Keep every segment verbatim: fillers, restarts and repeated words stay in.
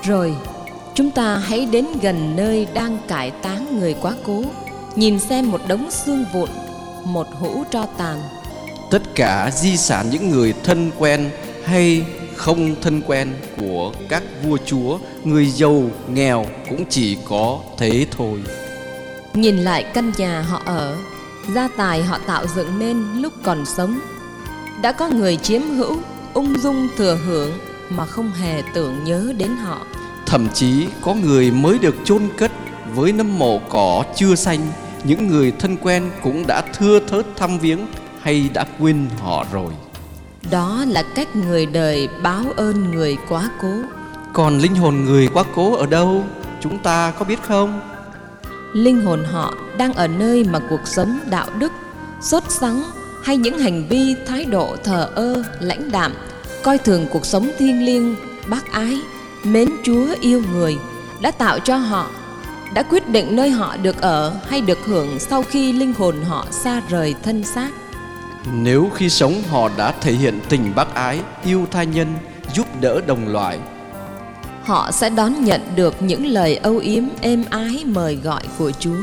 Rồi chúng ta hãy đến gần nơi đang cải táng người quá cố, nhìn xem một đống xương vụn, một hũ tro tàn. Tất cả di sản những người thân quen hay không thân quen của các vua chúa, người giàu nghèo cũng chỉ có thế thôi. Nhìn lại căn nhà họ ở, gia tài họ tạo dựng nên lúc còn sống, đã có người chiếm hữu, ung dung thừa hưởng mà không hề tưởng nhớ đến họ. Thậm chí có người mới được chôn cất với nấm mộ cỏ chưa xanh, những người thân quen cũng đã thưa thớt thăm viếng hay đã quên họ rồi. Đó là cách người đời báo ơn người quá cố. Còn linh hồn người quá cố ở đâu, chúng ta có biết không? Linh hồn họ đang ở nơi mà cuộc sống đạo đức, sốt sắng hay những hành vi thái độ thờ ơ, lãnh đạm, coi thường cuộc sống thiêng liêng, bác ái, mến Chúa yêu người đã tạo cho họ, đã quyết định nơi họ được ở hay được hưởng sau khi linh hồn họ xa rời thân xác. Nếu khi sống họ đã thể hiện tình bác ái, yêu tha nhân, giúp đỡ đồng loại, họ sẽ đón nhận được những lời âu yếm êm ái mời gọi của Chúa.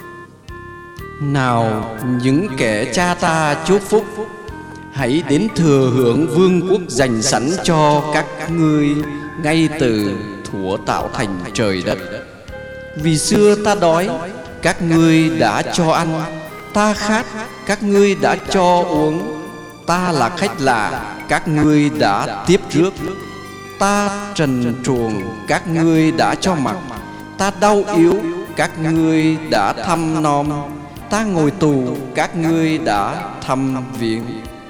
nào những kẻ cha ta chúc phúc, hãy đến thừa hưởng vương quốc dành sẵn cho các ngươi ngay từ thuở tạo thành trời đất. Vì xưa ta đói, các ngươi đã cho ăn, ta khát, các ngươi đã cho uống, ta là khách lạ, các ngươi đã tiếp rước, ta trần truồng, các ngươi đã cho mặc, ta đau yếu, các ngươi đã thăm nom, ta ngồi tù, các ngươi đã thăm viếng.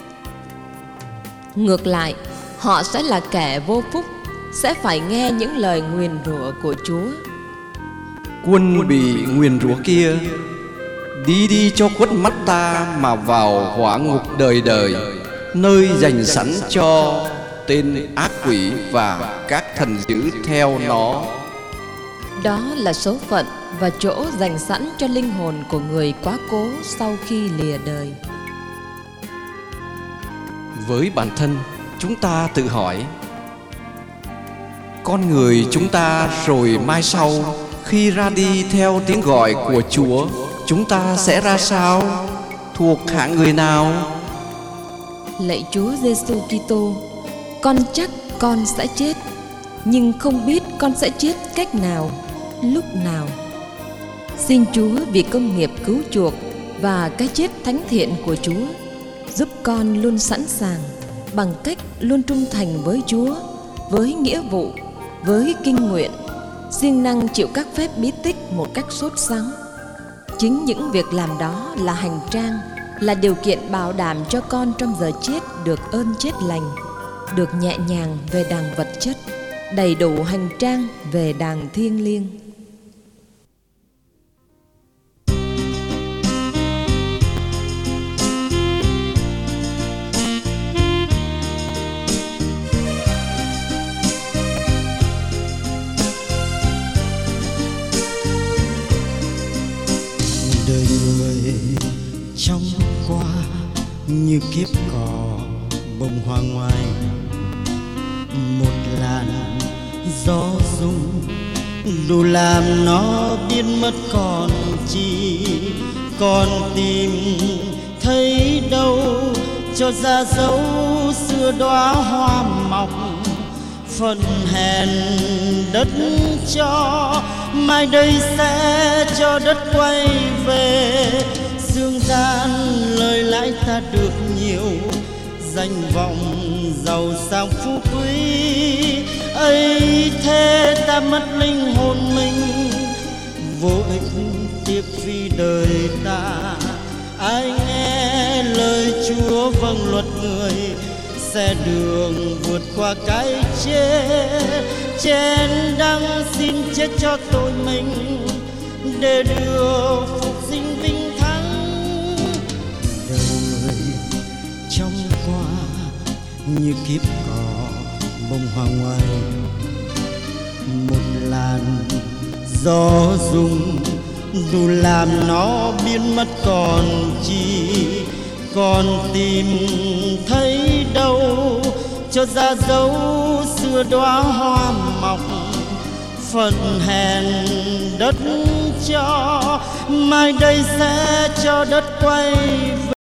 Ngược lại, họ sẽ là kẻ vô phúc, sẽ phải nghe những lời nguyền rủa của Chúa. Quân bị nguyền rủa kia, đi đi cho khuất mắt ta mà vào hỏa ngục đời đời, nơi dành sẵn cho tên ác quỷ và các thần dữ theo nó. Đó là số phận và chỗ dành sẵn cho linh hồn của người quá cố sau khi lìa đời. Với bản thân, chúng ta tự hỏi, con người chúng ta rồi mai sau, khi ra đi theo tiếng gọi của Chúa, chúng ta sẽ ra sao? Thuộc hạng người nào? Lạy Chúa Giêsu Kitô, con chắc con sẽ chết, nhưng không biết con sẽ chết cách nào, lúc nào. Xin Chúa vì công nghiệp cứu chuộc và cái chết thánh thiện của Chúa, giúp con luôn sẵn sàng bằng cách luôn trung thành với Chúa, với nghĩa vụ, với kinh nguyện, siêng năng chịu các phép bí tích một cách sốt sắng. Chính những việc làm đó là hành trang, là điều kiện bảo đảm cho con trong giờ chết được ơn chết lành, được nhẹ nhàng về đàng vật chất, đầy đủ hành trang về đàng thiêng liêng. Đời người trong qua như kiếp cỏ bông hoa ngoài, một làn gió rung đủ làm nó biến mất còn chi, còn tìm thấy đâu cho ra dấu xưa đóa hoa mọc. Phần hèn đất cho, mai đây sẽ cho đất quay về. Dương gian lời lãi ta được nhiều, danh vọng giàu sang phú quý, ấy thế ta mất linh hồn mình, vô ích tiếc vì đời ta. Ai nghe lời Chúa vâng luật người, sẽ đường vượt qua cái chết. Trên đăng xin chết cho tội mình, để được phục sinh vinh thắng. Đời người trong qua như kiếp cỏ bông hoa ngoài, một làn gió rung đủ làm nó biến mất còn chi, còn tìm thấy đâu cho ra dấu xưa đóa hoa mọc. phận hèn đất cho, mai đây sẽ cho đất quay về.